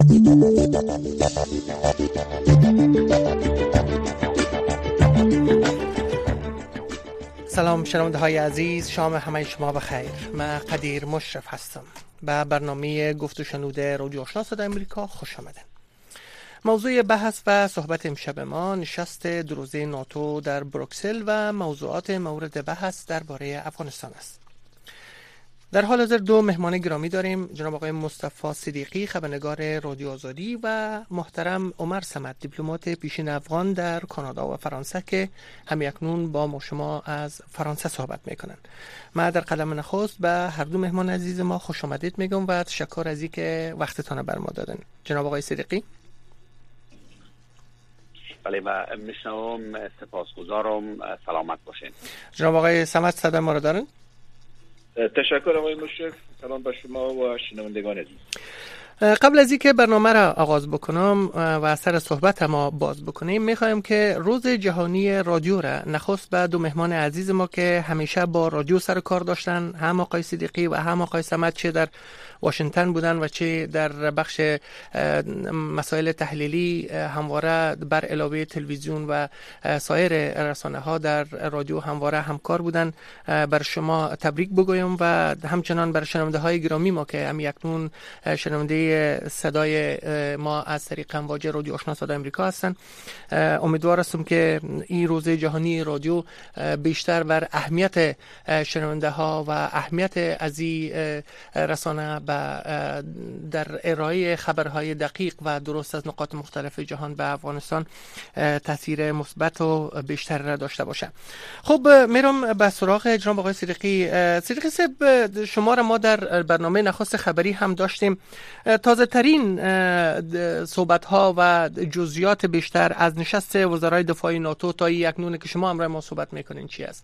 سلام شنونده های عزیز، شام همه شما بخیر. من قدیر مشرف هستم. به برنامه گفت و شنود رادیو آشنا صدای امریکا خوش آمدید. موضوع بحث و صحبت امشب ما نشست دو روزه ناتو در بروکسل و موضوعات مورد بحث درباره افغانستان است. در حال حاضر دو مهمان گرامی داریم، جناب آقای مصطفی صدیقی خبرنگار رادیو آزادی و محترم عمر صمد دیپلمات پیشین افغان در کانادا و فرانسه که همیکنون با ما شما از فرانسه صحبت میکنند. من در قدم نخست به هر دو مهمان عزیز ما خوش آمدید میگم و تشکر از اینکه وقتتان بر ما دادن. جناب آقای صدیقی. بله و میشنوم، سپاسگزارم، سلامت باشین. جناب آقای صمد صدای ما رو دارن؟ تشکر آقای مشرف، سلام به شما و شنوندگان عزیز. قبل از اینکه برنامه را آغاز بکنم و سر صحبت ما باز بکنیم، میخوایم که روز جهانی رادیو را نخست به دو مهمان عزیز ما که همیشه با رادیو سر کار داشتن، هم آقای صدیقی و هم آقای صمد، چه در واشنگتن بودن و چه در بخش مسائل تحلیلی همواره بر علاوه تلویزیون و سایر رسانه ها در رادیو همواره همکار بودن، بر شما تبریک بگویم و همچنان بر شنونده های گرامی ما که اکنون شنونده صدای ما از طریق امواج رادیو آشنا صدای امریکا هستن. امیدوار هستم که این روز جهانی رادیو بیشتر بر اهمیت شنونده ها و اهمیت از این رسانه در ارائه خبرهای دقیق و درست از نقاط مختلف جهان به افغانستان تاثیر مثبت و بیشتر را داشته باشه. خب میرم به سراغ جناب آقای صدیقی. صدیقی صاحب، شما را ما در برنامه نخست خبری هم داشتیم. تازه ترین صحبت ها و جزئیات بیشتر از نشست وزرای دفاع ناتو تا اکنون که شما همراه ما صحبت میکنین چی است؟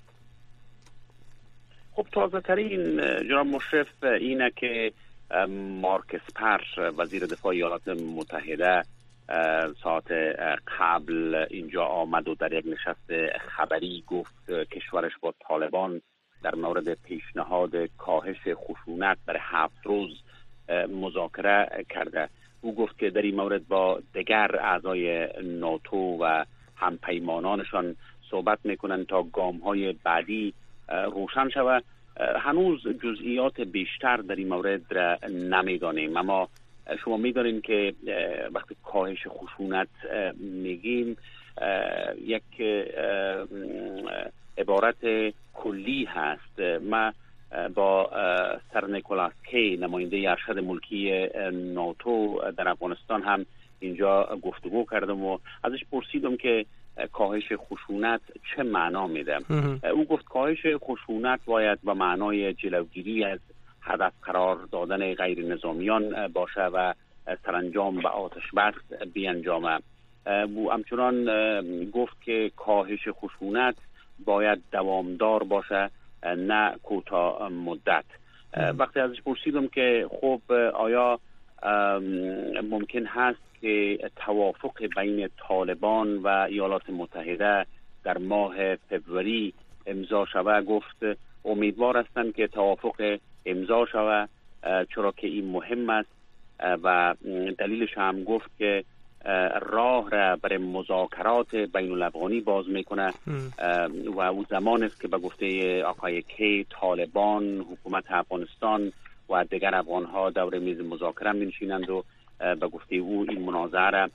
خب تازه ترین جناب مشرف اینه که مارک اسپر وزیر دفاع ایالات متحده ساعت قبل اینجا آمد و در یک نشست خبری گفت کشورش با طالبان در مورد پیشنهاد کاهش خشونت برای 7 روز مذاکره کرده. او گفت که در این مورد با دیگر اعضای ناتو و همپیمانانشان صحبت میکنن تا گام‌های بعدی روشن شود. هنوز جزئیات بیشتر در این مورد را نمیدانیم، اما شما میدانید که وقتی کاهش خشونت میگیم یک عبارت کلی هست. ما با سر نیکولاس کی نماینده ارشد ملکی ناتو در افغانستان هم اینجا گفتگو کردم و ازش پرسیدم که کاهش خشونت چه معنا میده. او گفت کاهش خشونت باید به معنای جلوگیری از هدف قرار دادن غیر نظامیان باشه و سرانجام به آتش بس بیانجامه. او همچنان گفت که کاهش خشونت باید دوامدار باشه، نه کوتاه مدت. وقتی ازش پرسیدم که خب آیا ممکن هست که توافق بین طالبان و ایالات متحده در ماه فوریه امضا شود، گفت امیدوار هستند که توافق امضا شود، چرا که این مهم است و دلیلش هم گفت که راه را برای مذاکرات بین الافغانی باز میکنه و او زمان است که به گفته آقای کی طالبان، حکومت افغانستان و دیگر افغانها دور میز مذاکره می‌نشینند و به گفته او این منازعه را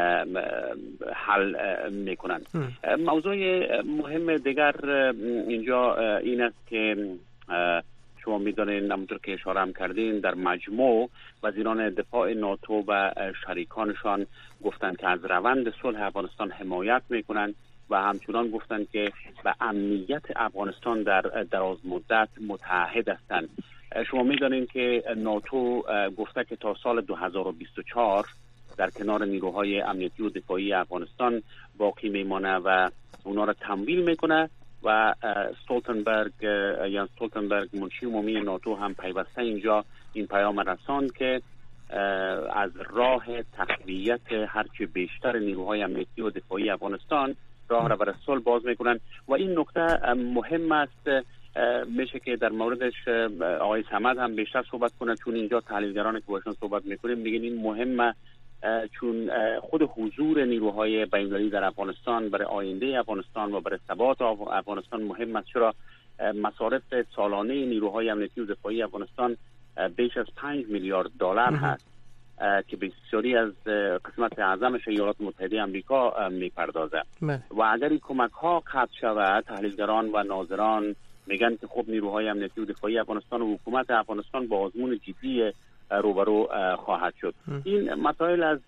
حل میکنند. موضوع مهم دیگر اینجا این است که شما میدانید، همونطور که اشاره هم کردین، در مجموع وزیران دفاع ناتو و شریکانشان گفتند که از روند صلح افغانستان حمایت میکنند و همچنان گفتند که به امنیت افغانستان در دراز مدت متعهد هستند. شما میدانید که ناتو گفته که تا سال 2024 در کنار نیروهای امنیتی و دفاعی افغانستان باقی میمانه و اونا را تمویل میکنه و استولتنبرگ منشی عمومی ناتو هم پیوسته اینجا این پیام رساند که از راه تقویت هرچه بیشتر نیروهای امنیتی و دفاعی افغانستان راه را برای صلح باز میکنن و این نکته مهم است. میشه که در موردش آقای صمد هم بیشتر صحبت کنه، چون اینجا تحلیلگران که باشون صحبت میکنیم میگن این مهمه چون خود حضور نیروهای بین‌المللی در افغانستان برای آینده افغانستان و برای ثبات افغانستان مهم است. چرا مصارف سالانه نیروهای امنیتی و دفاعی افغانستان بیش از 5 میلیارد دلار هست که بسیاری از قسمت اعظمش ایالات متحده آمریکا میپردازه و اگر این کمک ها قطع شود، تحلیلگران و ناظران میگن که خب نیروهای امنیتی و دفاعی افغانستان و حکومت افغانستان با آزمون جدی روبرو خواهد شد. این مسائل از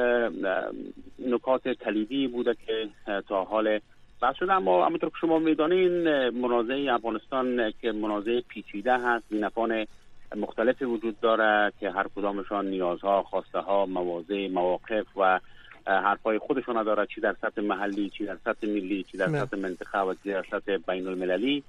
نکات کلیدی بوده که تا حال بحث شده، اما همونطور که شما میدانین منازعه افغانستان که منازعه پیچیده هست، بینفان مختلفی وجود داره که هر کدامشان نیازها، خواسته ها، مواضع، مواقف و حرفای خودشون داره، چی در سطح محلی، چی در سطح ملی، چی در سطح منطقه و چی در سطح بین المللی.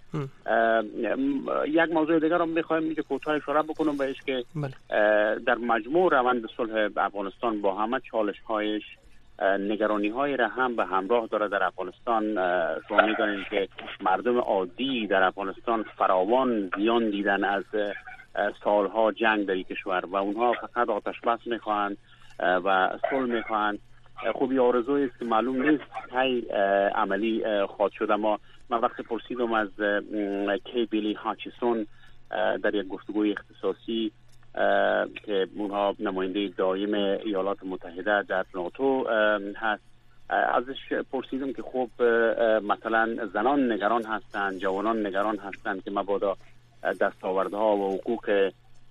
یک موضوع دیگر رو میخوایم اینجا کوتاه اشاره بکنم بهش که در مجموع روند صلح افغانستان با همه چالش هایش نگرانی های را هم به همراه داره. در افغانستان شما میدانید که مردم عادی در افغانستان فراوان زیان دیدن از سالها جنگ در این کشور و اونها فقط آتش بس میخواهند و صلح میخواهند. خوبی آرزویی است که معلوم نیست کی عملی خواهد شد. اما من وقتی پرسیدم از کی بیلی هاچیسون در یک گفتگوی اختصاصی که اونها نماینده دائم ایالات متحده در ناتو هست، ازش پرسیدم که خب مثلا زنان نگران هستند، جوانان نگران هستند که مبادا دستاوردها و حقوق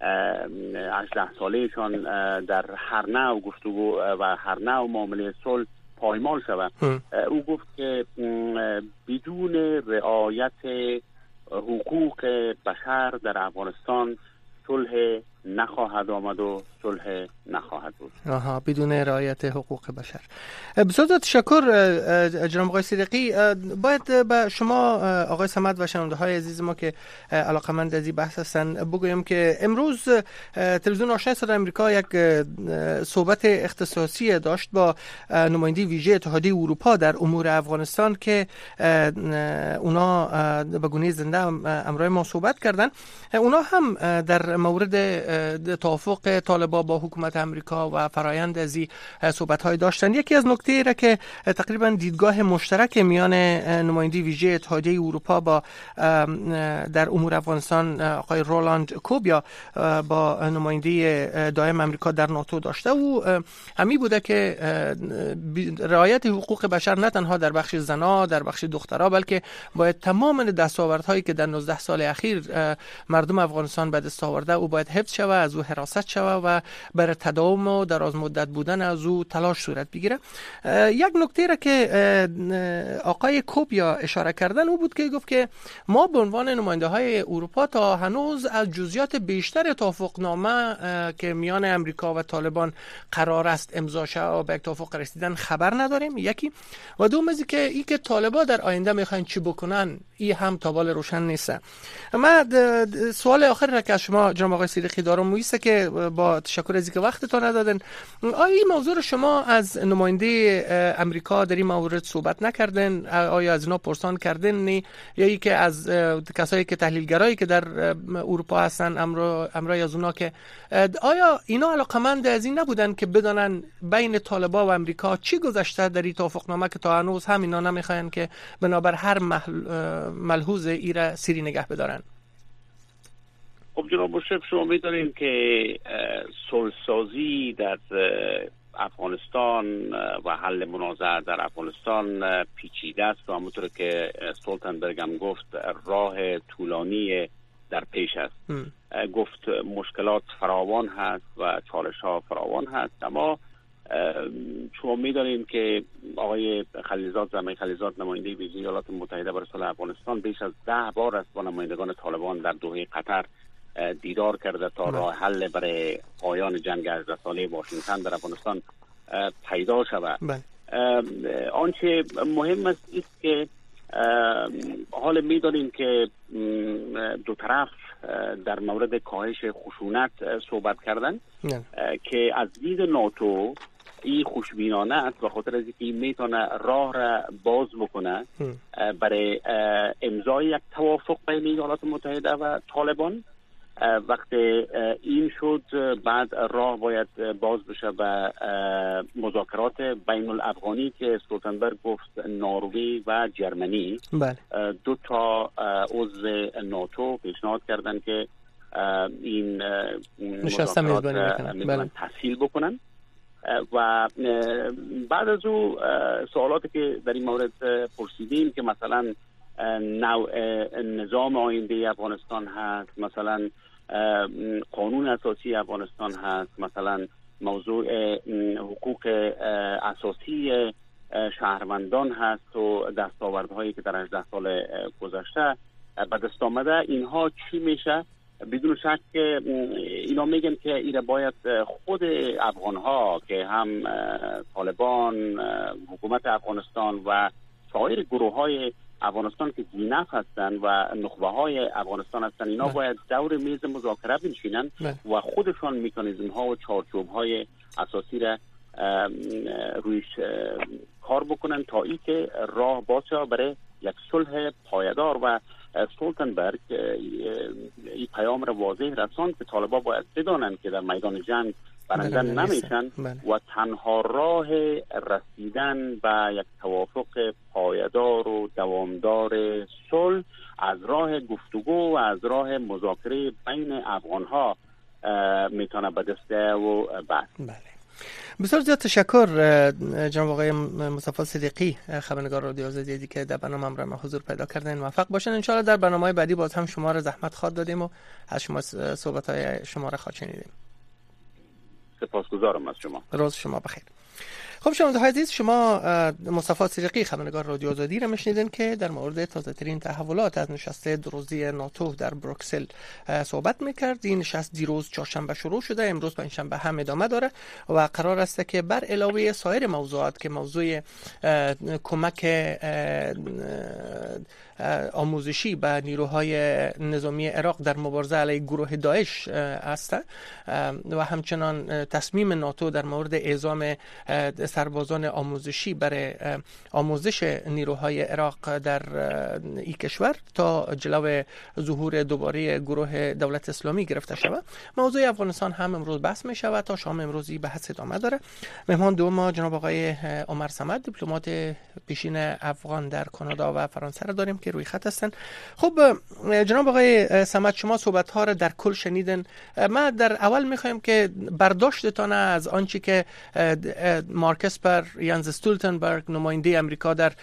18 سالهشان در هر نوع گفتگو و هر نوع معامله صلح پایمال شود. او گفت که بدون رعایت حقوق بشر در افغانستان صلح نخواهد آمد و صلح نخواهد بود. بدون رعایت حقوق بشر. بسیار تشکر جناب آقای صدیقی. باید به شما آقای صمد و شنونده های عزیز ما که علاقمند از این بحث هستن بگویم که امروز تلویزیون آشنای صدای آمریکا یک صحبت اختصاصی داشت با نماینده ویژه اتحادیه اروپا در امور افغانستان که اونا به گونه زنده همراه ما صحبت کردن. اونا هم در مورد توافق طالبان با حکومت امریکا و فرایند از این صحبت‌های داشتن. یکی از نکته را که تقریبا دیدگاه مشترک میان نماینده ویژه اتحادیه اروپا با در امور افغانستان آقای رولاند کوبیا با نماینده دائم امریکا در ناتو داشته و همین بوده که رعایت حقوق بشر نه تنها در بخش زنا، در بخش دخترها، بلکه باید تمام دستاوردهایی که در 19 سال اخیر مردم افغانستان به دست آورده او باید حفظ شود، از او حراست شود و برای تداوم و دراز مدت بودن از او تلاش صورت بگیره. یک نکته را که آقای کوبیا اشاره کردن او بود که گفت که ما به عنوان نماینده های اروپا تا هنوز از جزئیات بیشتر توافقنامه که میان امریکا و طالبان قرار است امضا شود به یک توافق رسیدن خبر نداریم. یکی و دوم از که ای که طالبان در آینده میخوان چی بکنن این هم تا بال روشن نیست. من سوال آخر را که از شما جناب آقای صدیقی دارم است که با تشکر از اینکه وقتتون ندادن، آیا این موضوع رو شما از نماینده امریکا در این مورد صحبت نکردن؟ آیا از اینا پرسان کردن یا ای که از کسایی که تحلیلگرایی که در اروپا هستن امرای از اونا که آیا اینا علاقمند از این نبودن که بدانن بین طالبان و امریکا چی گذشته در این توافقنامه که تا هنوز هم اینا نمیخواین که بنابر هر ملحوظ ایره سری نگه بدارن؟ خب جناب مشرف، شما می‌دانید که صلح‌سازی در افغانستان و حل منازعه در افغانستان پیچیده است و همونطور که استولتنبرگ هم گفت راه طولانی در پیش است. گفت مشکلات فراوان هست و چالش‌ها فراوان هست، اما شما می‌دانید که آقای زمین خلیلزاد نماینده ویژه ایالات متحده برای صلح افغانستان بیش از 10 بار است با نمایندگان طالبان در دوحه قطر دیدار کرده تا راه حل برای پایان جنگ 18 ساله واشنگتن در افغانستان پیدا شود. آنچه مهم است که حال می‌دانیم که دو طرف در مورد کاهش خشونت صحبت کردن که از دید ناتو این خوشبینانه است به خاطر از اینکه میتونه راه را باز بکنه برای امضای یک توافق بین ایالات متحده و طالبان وقتی این شد بعد راه باید باز بشه به مذاکرات بین الافغانی که استولتنبرگ گفت نروژ و جرمنی. بله. دو تا عضو ناتو پیشنهاد کردن که این مذاکرات میتونن تسهیل بکنن و بعد از او سوالاتی که در این مورد پرسیدیم که مثلا نوع نظام آینده افغانستان هست، مثلا قانون اساسی افغانستان هست، مثلا موضوع حقوق اساسی شهروندان هست و دستاوردهایی که در 18 سال گذشته به دست آمده، اینها چی میشه؟ بدون شک که اینا میگن که اینا باید خود افغانها که هم طالبان، حکومت افغانستان و سایر گروه های افغانستان که زینف هستن و نخبه های افغانستان هستن، اینا باید دور میز مذاکره بنشینن و خودشان مکانیزم ها و چارچوب های اساسی را رویش کار بکنن تا ای که راه باز شود برای یک صلح پایدار. و استولتنبرگ این پیام را واضح رساند که طالبان باید بدانند که در میدان جنگ برنده نمیشن و تنها راه رسیدن به یک توافق پایدار و دوامدار صلح از راه گفتگو و از راه مذاکره بین افغانها میتونه به دست و بعد. بسیار زیاد تشکر جناب آقای مصطفی صدیقی، خبرنگار رادیو آزادی که در برنامه را حضور پیدا کردن. موفق باشین ان شاء الله. در برنامه‌های بعدی باز هم شما را زحمت خواد دادیم و از شما صحبت‌های شما را خواهد شنیدیم. سپاسگزارم از شما. روز شما بخیر. خب شنونده‌های عزیز، شما مصطفی صدیقی خبرنگار رادیو آزادی را میشنیدین که در مورد تازه‌ترین تحولات از نشست دو روزه ناتو در بروکسل صحبت میکرد. این نشست دیروز چهارشنبه شروع شده، امروز پنجشنبه هم ادامه داره و قرار است که بر علاوه سایر موضوعات که موضوع کمک آموزشی به نیروهای نظامی عراق در مبارزه علیه گروه داعش است و همچنان تصمیم ناتو در مورد اعزام سربازان آموزشی برای آموزش نیروهای عراق در این کشور تا جلو ظهور دوباره گروه دولت اسلامی گرفته شود. موضوع افغانستان هم امروز بحث می شود. تا شام امروزی بحث ادامه داره. مهمان دوم جناب آقای عمر صمد، دیپلمات پیشین افغان در کانادا و فرانسه را داریم که روی خط هستن. خب جناب آقای صمد، شما صحبت ها را در کل شنیدن. ما در اول میخوایم که برداشتتان از آنچه که مارک اسپر، یانز استولتنبرگ، نماینده امریکا در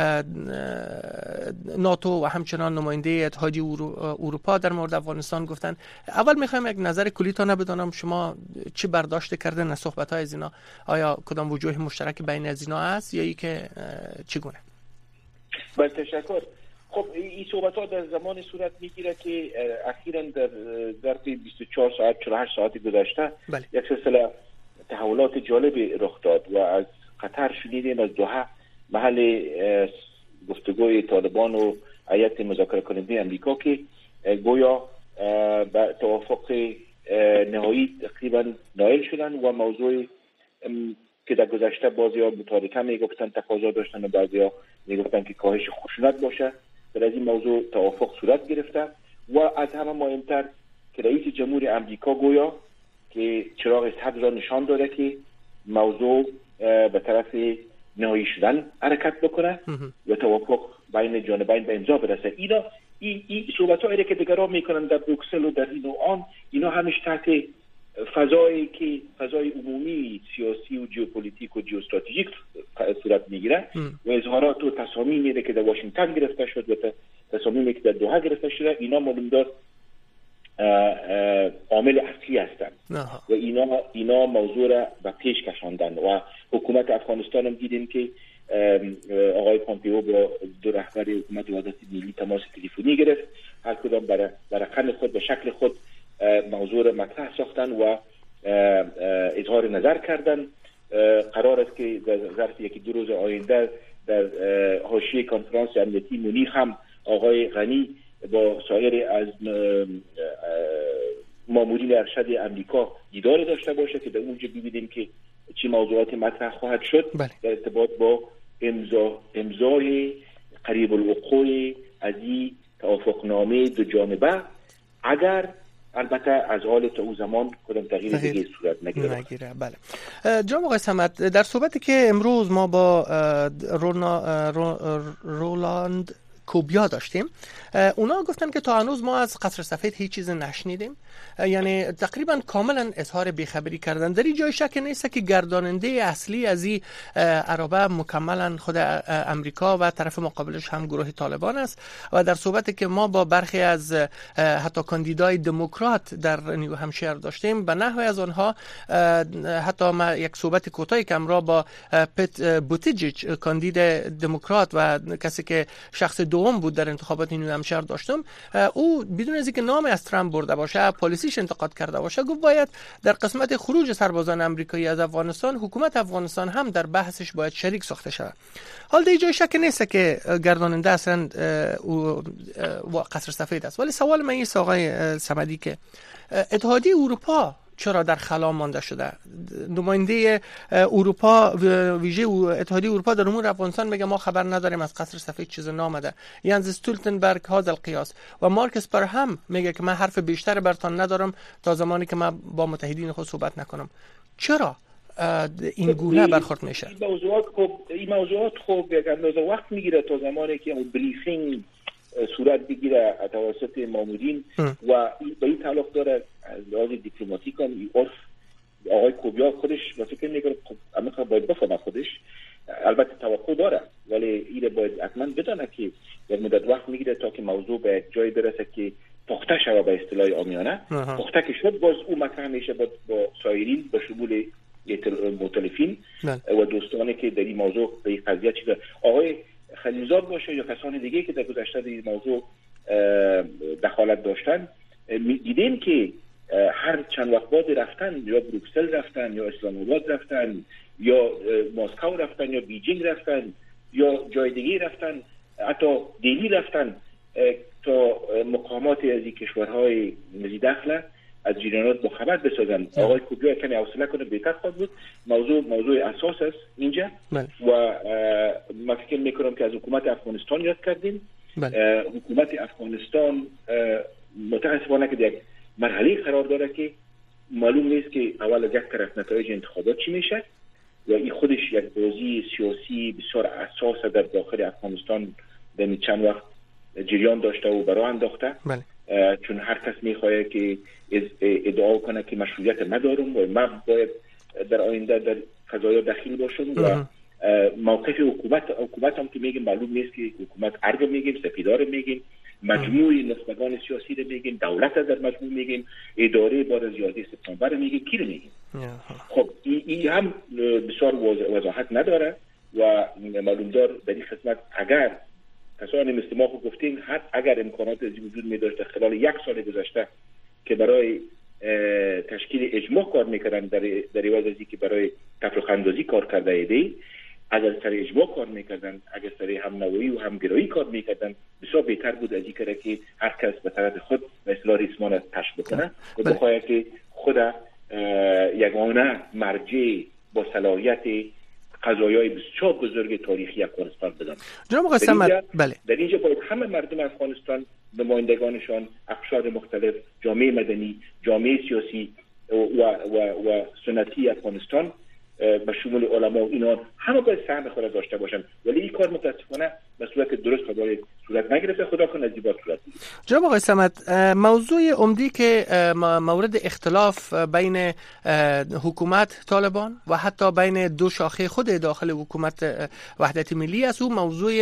ناتو و همچنان نماینده اتحادیه اروپا در مورد افغانستان گفتن. اول میخوایم یک نظر کلیتان بدانم شما چی برداشت کردن از صحبت های از اینا؟ آیا کدام وجوه مشترک بین از اینا است یا ای که چگونه؟ بله تشکر. خب این صحبت ها در زمان صورت میگیره که اخیراً در ظرف 24 ساعت 48 ساعت گذشته یک سلسله تحولات جالبی رخ داد و از قطر شنیدیم، از دوحه محل گفتگوی طالبان و هیئت مذاکره کننده امریکا که گویا به توافق نهایی تقریبا نائل شدن و موضوع که در گذشته بعضی‌ها متارکه میگفتن تقاضا داشتن و بعضی‌ها میگفتن که کاهش خشونت باشه، در از این موضوع توافق صورت گرفته و از همه مهمتر که رئیس جمهور امریکا گویا که چراغ سبز را نشان داده که موضوع به طرف نهایی شدن حرکت بکنه و توافق بین جانبین به امضا برسه. این صحبت‌هایی که دیگران میکنن در بروکسل و در این و آن، اینا همش تحت فضایی که فضای عمومی سیاسی و ژئوپلیتیک و ژئواستراتژیک صورت میگیره و اظهارات و تصامیمی که در واشنگتن گرفته شد و تصامیمی که در دوحه گرفته شده، اینا معلومدار عامل اصلی هستند و اینا موضوع را به پیش کشاندن و حکومت افغانستان هم دیدیم که آقای پامپیو با دو رهبر حکومت وحدت ملی تماس تلفنی گرفت، هر کدام برای قند خود به شکل خود موضوع را مطرح ساختن و اظهار نظر کردن. قرار است که در ظرف یکی دو روز آینده در حاشیه کنفرانس امنیتی مونیخ هم آقای غنی با سایر از مامورین ارشد امریکا دیدار داشته باشه که در اونجا ببینیم که چه موضوعات مطرح خواهد شد در ارتباط با امضای قریب الوقوع از این توافقنامه دو جانبه. اگر البته از حال تا او زمان کدام تغییر دیگه صورت نگیره. بله. جناب آقای صمد، در صحبتی که امروز ما با رولاند کوبیا داشتیم، اونا گفتن که تا هنوز ما از قصر سفید هیچ چیز نشنیدیم، یعنی تقریبا کاملا اظهار بیخبری کردن. در این جای شک نیست که گرداننده اصلی از این عربه مکملا خود امریکا و طرف مقابلش هم گروه طالبان است. و در صحبتی که ما با برخی از حتی کاندیدای دموکرات در نیو همشیر داشتیم، به نحوی از آنها، حتی ما یک صحبت کوتاهی که امروز با پت بوتیجیج کاندید دموکرات و کسی که شخص دوم بود در انتخابات نیو همشیر داشتم، او بدون از اینکه نام از ترامپ برده باشه، پالیسیش انتقاد کرده باشه، گفت باید در قسمت خروج سربازان آمریکایی از افغانستان، حکومت افغانستان هم در بحثش باید شریک ساخته شود. حال دیگه جای شک نیست که گرداننده اصلا قصر سفید است. ولی سوال من این آقای صمدی که اتحادیه اروپا چرا در خلا مانده شده؟ نماینده اروپا، ویژه اتحادیه اروپا در امور افغانستان میگه ما خبر نداریم از قصر سفید چیز نامده. یانز استولتنبرگ هذا القیاس و مارک اسپر هم میگه که من حرف بیشتر برتان ندارم تا زمانی که من با متحدین خود صحبت نکنم. چرا این گونه برخورد میشه؟ این موضوعات خب یک اندازه وقت میگیره تا زمانی که اون بریفینگ صورت بگیره توسط مامورین و به این تعلق داره از لحاظ دیپلماتیک هم آقای کوبیا خودش و فکر میکنم امریکا باید بفهمه خودش، البته توقع داره ولی این باید حتما بدانه که یک مدت وقت میگیره تا که موضوع به یک جایی برسه که پخته شود به اصطلاح عامیانه. پخته که شد باز او مطرح میشه با سایرین به شمول مختلفین و دوستانی که در این موضوع به این قضیه چیزا آقای خلیلزاد باشه یا کسان دیگه که در گذشته در این موضوع دخالت داشتن، دیدیم که هر چند وقت بعد رفتن، یا بروکسل رفتن یا اسلام آباد رفتن یا مسکو رفتن یا بیجینگ رفتن یا جای دیگه رفتن، حتی دلی رفتن تا مقامات از این کشورهای مزیدخله از جریانات با خبر بسازن. آقای کوبیا کمی حوصله کنه بهتر خواهد بود. موضوع اساس است اینجا و من فکر میکنم که از حکومت افغانستان یاد کردیم. حکومت افغانستان متاسفانه که یک مرحله قرار داره که معلوم نیست که اول از یک طرف نتایج انتخابات چی میشه و این خودش یک بازی سیاسی بسیار اساس در داخل افغانستان در چند وقت جریان داشته و برای انداخته. چون هر کس میخواه که ادعا کنه که مشروعیت ندارم و من باید در آینده در قضایا دخیل باشم و موقف حکومت هم که میگیم معلوم نیست که حکومت ارگ میگیم، سپیدار میگیم، مجموعی نخبگان سیاسی رو میگیم، دولت در مجموع میگیم، اداره بعد از 11 سپتامبر میگیم، کی رو میگیم. خب این هم بسیار وضاحت نداره و معلوم دار در این خدمت اگر کسانی مثل ما خود گفتیم اگر امکانات از وجود می داشته خلال یک سال گذشته که برای تشکیل اجماع کار میکردن در عوض از اینکه برای تفرقه اندازی کار کرده ایده، اگر سر اجماع کار میکردن، اگر سر همنوایی و همگرایی کار میکردن، بسیار بهتر بود از اینکه که هر کس به طرف خود به اصطلاح ریسمان تشت بکنه و بخواهد که خود یگانه مرجع با صلاحیت قضایای بسیار بزرگ تاریخی افغانستان بدن. جناب آقای صمد، بله، در اینجا باید همه مردم افغانستان، نمایندگانشان، اقشار مختلف، جامعه مدنی، جامعه سیاسی و سنتی افغانستان به شمول علما و اینا همه باید سهم خود داشته باشن، ولی این کار متاسفانه به صورت درست خدای صورت نگرفته. خدا کنه از این صورت بگیره. جناب آقای صمد، موضوع عمدی که مورد اختلاف بین حکومت طالبان و حتی بین دو شاخه خود داخل حکومت وحدت ملی است، او موضوع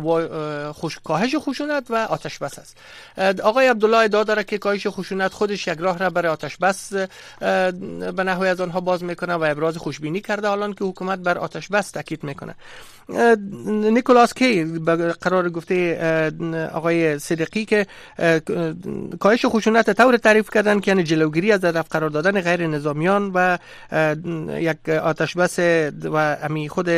کاهش خشونت و آتش بس است. آقای عبدالله ادعا داره که کاهش خشونت خودش یک راه را برای آتش بس به نحوی از آنها باز میکنه و ابراز خوشبینی کرده، حالان که حکومت بر آتش بس تاکید میکنه. نیکولاس کی قرار گفته آقای صدیقی که کاهش خشونت طور تعریف کردن که یعنی جلوگیری از هدف قرار دادن غیر نظامیان و یک آتش بس و امی خود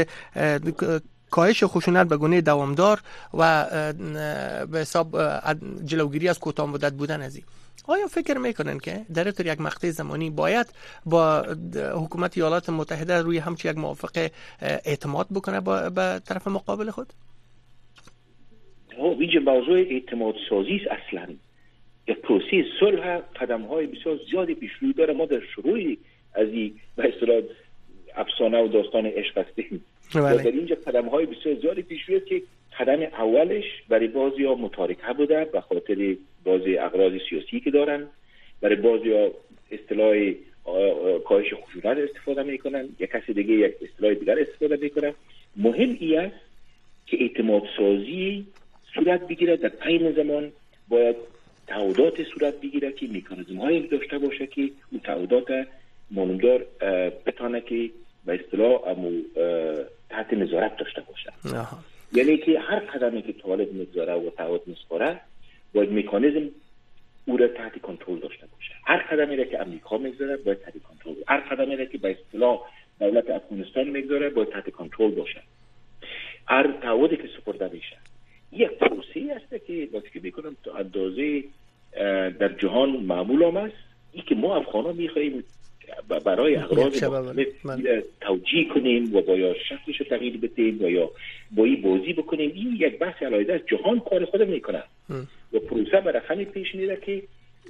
کاهش خشونت به گونه دوامدار و به حساب جلوگیری از کوتاه مدت بودن از این. آیا فکر میکنن که در یک مقطع زمانی باید با حکومت ایالات متحده روی همچین یک موافقه اعتماد بکنه به طرف مقابل خود؟ اینجا موضوع اعتماد سازی است. اصلا یک پروسه صلح قدم‌های بسیار زیادی پیش روی داره. ما در شروع از این به اصطلاح افسانه و داستان عشق هستیم و در اینجا قدم‌های بسیار زیادی پیش روی که قدم اولش برای بعضی‌ها متارکه بوده به خاطر بعضی اغراض سیاسی که دارن، برای بعضی‌ها اصطلاح کاهش خشونت استفاده میکنن، یک کسی دیگه یک اصطلاح دیگر استفاده میکنن. مهم این است که اعتماد سازی صورت بگیره. در عین زمان باید تعهدات صورت بگیره که مکانیزم هایی داشته باشه که اون تعهدات مانندار بتانه که به اصطلاح تحت نظارت داشته باشه. یعنی که هر قدمی که طالب میگذاره و تعهد میسپاره باید مکانیزم او را تحت کنترل داشته باشه. هر قدمی را که امریکا میگذاره باید تحت کنترل، هر قدمی را که به اصطلاح دولت افغانستان میگذاره باید تحت کنترل باشه. هر تعهدی که سپرده میشه یک پروسه است که وقتی میکنم تو اندازه در جهان معمول است. این که ما افغانا میخوایم برای اغراض توجیه کنیم و باید شکلش رو تغییر بدیم و یا باید بازی بکنیم، این یک بحث علیحده است. جهان کار خود میکنه و پروسه برای همین پیش میره که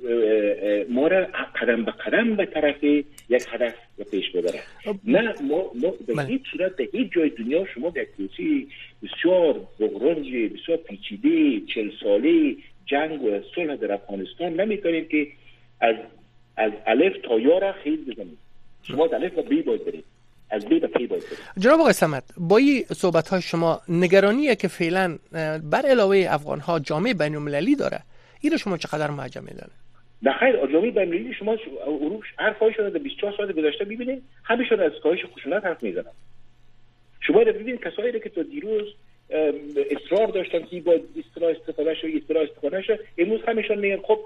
ما را قدم به قدم به طرف یک هدف پیش ببره. نه ما به هیچ صورت به هیچ جای دنیا شما به یک پروسه بسیار بغرنج بسیار پیچیده 40 ساله جنگ و صلح در افغانستان نمیتونیم که از الف تا یا را خیز بزنیم. شما از الف و بی باید برید، از بی به پی باید برید. جناب آقای صمد، با این صحبت‌های شما نگرانیه که فعلا بر علاوه افغان‌ها جامعه بین‌المللی داره، این رو شما چقدر محجم می‌دانید؟ نه خیر، جامعه بین‌المللی شما حرفایشون در 24 ساعت گذشته ببینید همشون از کاهش خشونت حرف میزنن. شما رو ببینید کسایی که تا دیروز اصرار داشتن که باید استفاده شه امروز همشون میگن خب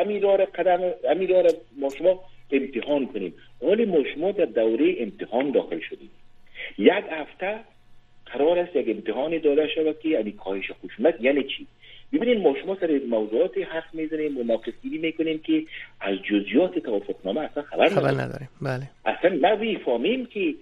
امیر ما شما امتحان کنیم. ولی ما شما در دوره امتحان داخل شدیم. یک هفته قرار است یک امتحانی داده شود که یعنی کاهش خشونت یعنی چی. ببینید ما شما سر موضوعات حرف میزنیم و ناقصگیری میکنیم که از جزئیات توافقنامه اصلا خبر نداریم. بله. اصلا نمیفهمیم که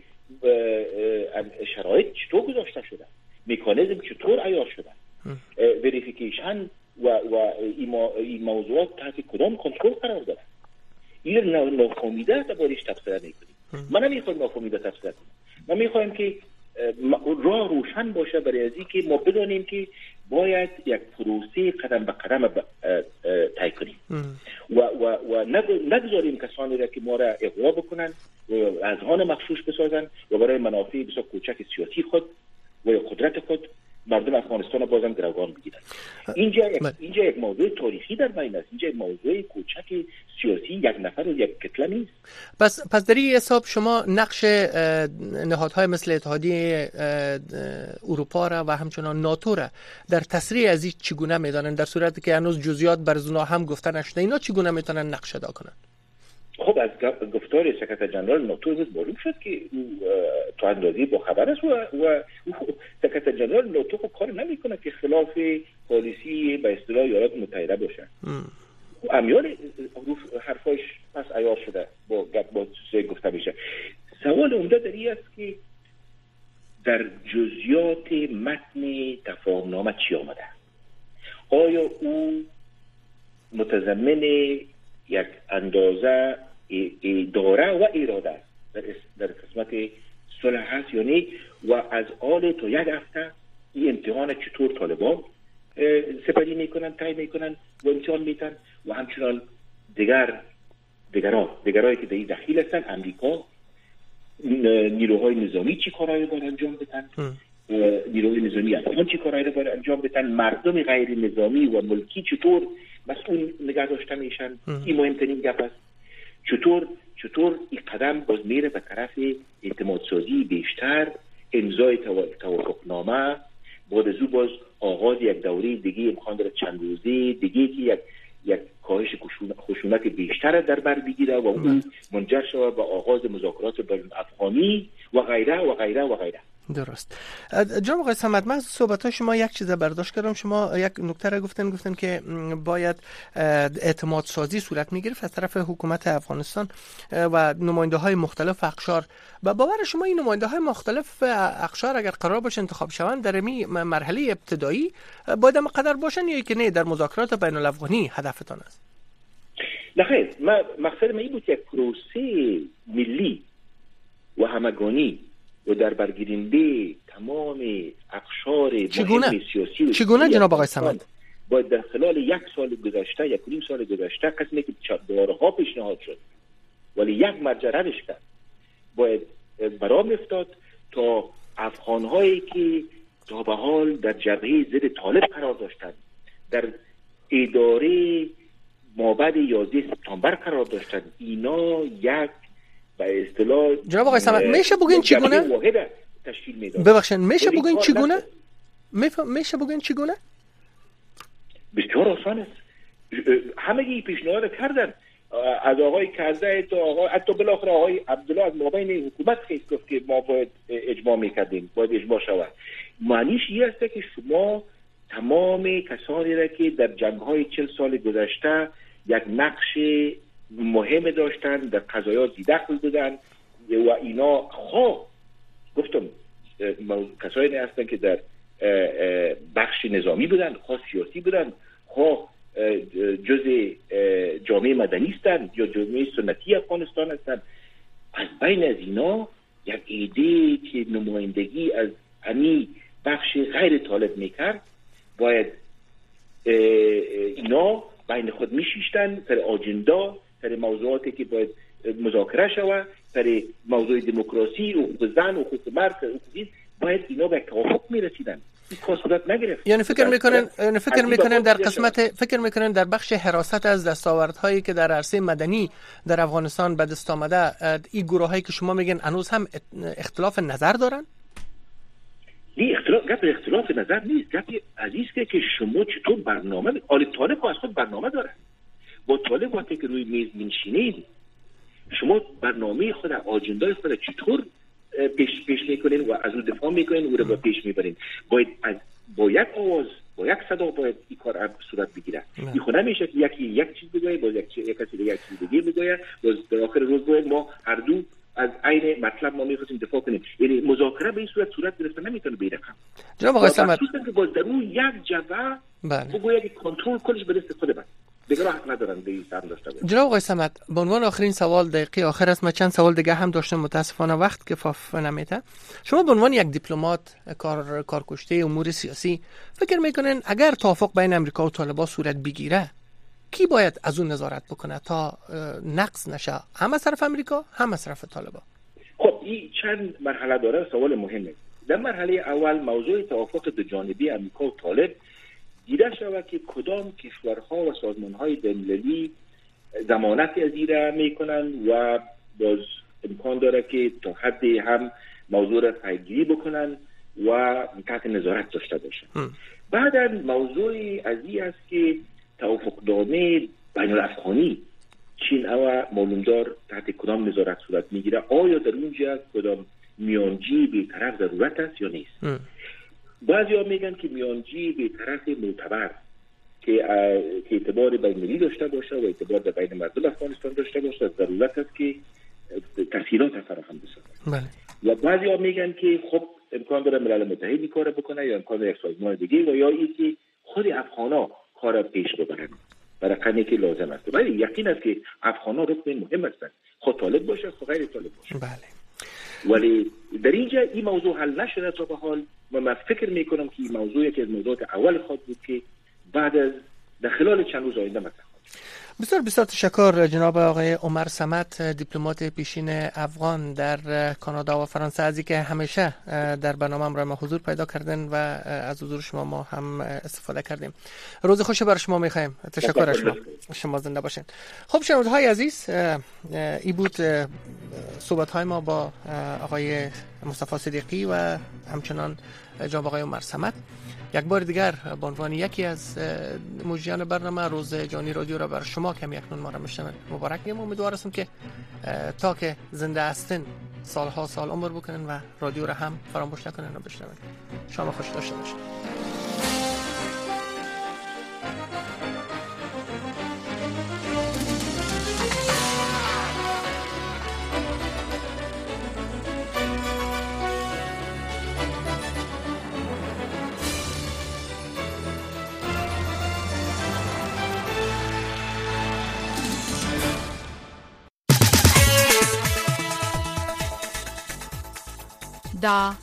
شرایط چطور گذاشته شده، مکانیزم چطور عیار شده، وریفیکیشن و این موضوعات تحت کدام کنترل قرار داره. این نافهمیده باریش تفسیر میکنیم. من نمیخوایم نافهمیده تفسیر کنیم. من میخوایم که راه روشن باشه برای ازی که ما بدانیم که باید یک پروسه قدم به قدم طی کنیم و نگذاریم کسانی را که ما را اغوا بکنن و اذهان مغشوش بسازن و برای منافع بسیار کوچک سیاسی خود و یا قدرت خود مردم افغانستان بازم گروگان بگیرن. اینجا یک موضوع تاریخی در بین است. اینجا یک موضوع کوچک سیاسی یک نفر و یک کتله نیست. پس در این حساب شما نقش نهادهای مثل اتحادیه اروپا را و همچنان ناتو را در تسریع از این چگونه میدانن، در صورتی که هنوز جزئیات بر زنا هم گفته نشده، اینا چگونه میتونن نقش ادا کنن؟ خب از گفتار سکرتر جنرال ناتو معلوم شد که تو اندازی با خبر است و سکرتر جنرال ناتو کار نمیکنه که خلاف پالیسی به اصطلاح ایالات متحده باشه. امیال حرفاش پس عیار شده با گفته میشه. سوال عمده در این است که در جزئیات متن تفاهمنامه چی آمده؟ آیا او متضمن یک اندازه داره و اراده است در قسمت صلح هست یا نه؟ و از آل تا یک هفته این امتحان چطور طالبان سپری میکنن، طی میکنن و امتحان میتن و همچنان دیگرایی که در این دخیل هستن، امریکا، نیروهای نظامی چی کارهایی باید انجام بدن، نیروهای نظامی افغان چی کارهایی باید انجام بدن، مردم غیر نظامی و ملکی چطور مسئول نگه داشته میشن. این مهمترین گپ است. چطور این قدم باز میره به طرف اعتمادسازی بیشتر، امضای توافقنامه، بعد از او باز آغاز یک دوره دیگه امکان داره چند روزه دیگه که یک کاهش خشونت بیشتر در بر بگیره و اون منجر شود به آغاز مذاکرات بین افغانی و غیره و غیره و غیره. درست. جناب آقای صمد، من از صحبت‌های شما یک چیز برداشت کردم. شما یک نکته را گفتن که باید اعتماد سازی صورت می‌گرفت از طرف حکومت افغانستان و نماینده‌های مختلف اقشار. و باور شما این نماینده‌های مختلف اقشار اگر قرار باشه انتخاب شوند در این مرحله ابتدایی باید هم قدر باشن یا که نه در مذاکرات بین الافغانی هدفتان است؟ نه خیر، مقصد من این بود که پروسه ملی و همگانی و در برگیرنده تمام اقشار مهم سیاسی چگونه جناب آقای صمد باید در خلال 1 سال گذشته، 1.5 سال گذشته، قسمی که بارها پیشنهاد شد ولی یک مرجع ردش کرد، باید برام افتاد تا افغان‌هایی که تا به حال در جبهه ضد طالب قرار داشتند، در اداره مابعد 11 سپتامبر قرار داشتند، اینا یک به اصطلاح جناب آقای صمد میشه بگین چگونه تشکیل میداد؟ ببخشید میشه بگین چگونه؟ میشه بگین چگونه؟ بسیار آسان است. همگی پیشنهاد کردن، از آقای کرزی تا آقای حتی بالاخره آقای عبدالله از مابین حکومت خیست گفت که ما باید اجماع میکردیم، باید اجماع شود. معنیش این است که شما تمام کسانی را که در جنگ‌های 40 سال گذشته یک نقش مهم داشتن، در قضایات دخل دادن و اینا گفتم کسانی هستن که در بخش نظامی بودن، سیاسی بودن، جزء جامعه مدنی هستند یا جامعه سنتی افغانستان هستند. از بین از اینا یک ایده که نمایندگی از همین بخش غیر طالب میکرد، باید اینا بین خود میشیشتن سر آجندا، سر موضوعاتی که باید مذاکره شود، سر موضوع دموکراسی، حقوق زن، حقوق مرد، حقوق باید اینا به توافق میرسیدن. یعنی فکر میکنن در بخش حراست از دستاوردهایی که در عرصه مدنی در افغانستان به دست آمده، این گروهایی که شما میگن هنوز هم اختلاف نظر دارن؟ نه، اختلاف نظر نیست. گپی عزیز که شما چطور برنامه طالب خود از خود برنامه داره. با طالب وقتی که روی میز میشینید، شما برنامه خود، آجندای خود چطور پیش میکنین و از اون دفاع میکنین و رو با پیش میبرین. باید با یک آواز، با یک صدا باید این کار صورت بگیره. این خود نمیشه که یکی یک چیز بگویه، باز یک کسی دیگه یک چیز دیگه بگویه، باز در آخر روز باید ما هر دو از عین مطلب ما میخواستیم دفاع کنیم. یعنی مذاکره به این صورت گرفته نمیتونه به رقم. جناب آقای صمد، خصوصا که باز در اون یک جبهه بگویه که کنترل کنش به دست خود من. جناب آقای صمد، به عنوان آخرین سوال، دقیقه آخر است، من چند سوال دیگه هم داشتم، متاسفانه وقت کفاف نمیته. شما به عنوان یک دیپلمات کارکشته امور سیاسی فکر میکنین اگر توافق بین امریکا و طالبان صورت بگیره، کی باید از اون نظارت بکنه تا نقص نشه، هم از طرف امریکا هم از طرف طالبان؟ خب این چند مرحله داره، سوال مهمه. در مرحله اول موضوع توافق دو جانبی امریکا و طالب دیده شود که کدام کشورها و سازمانهای بین‌المللی ضمانت از این میکنن و باز امکان داره که تا حدی هم موضوع را پیگیری بکنن و تحت نظارت داشته باشن. بعدا موضوع از این است که توافقنامه بین الافغانی چین او معلومدار تحت کدام نظارت صورت میگیره، آیا در اونجا کدام میانجی به طرف ضرورت است یا نیست. بعضی ها میگن که میانجی به طرف معتبر که اعتبار بین‌المللی داشته باشه و اعتبار در بین مردم افغانستان داشته باشه، ضرورت است که تسهیلات فراهم بشه. و بعضی ها میگن که خب امکان داره ملل متحد کار بکنه یا امکان داره یک سازمان دیگه و یا اینکه خود افغانا کار پیش ببرن برای رقمی که لازم است. ولی یقین است که افغانا رکن مهم هستند، خود طالب باشه خود غیر طالب باشه. بله. ولی در اینجا این موضوع حل نشده تا به حال و من فکر میکنم که این موضوعی که از موضوعات اول خود بود که بعد از در خلال چند روز آینده مطرح. بسیار بسیار تشکر جناب آقای عمر صمد، دیپلمات پیشین افغان در کانادا و فرانسه، از اینکه همیشه در برنامه را حضور پیدا کردن و از حضور شما ما هم استفاده کردیم. روز خوش بر شما می‌خوایم. تشکر از شما زنده باشین. خب شنونده‌های عزیز، این بود صحبت‌های ما با آقای مصطفی صدیقی و همچنان جناب آقای عمر صمد. یک بار دیگر به عنوان یکی از مجریان برنامه روز جهانی رادیو را بر شما که اکنون ما را میشنوید مبارک میگم. امیدوار هستم که تا که زنده هستین سالها سال عمر بکنین و رادیو را هم فراموش نکنین و بشنوید. شما خوش داشته باشید. دا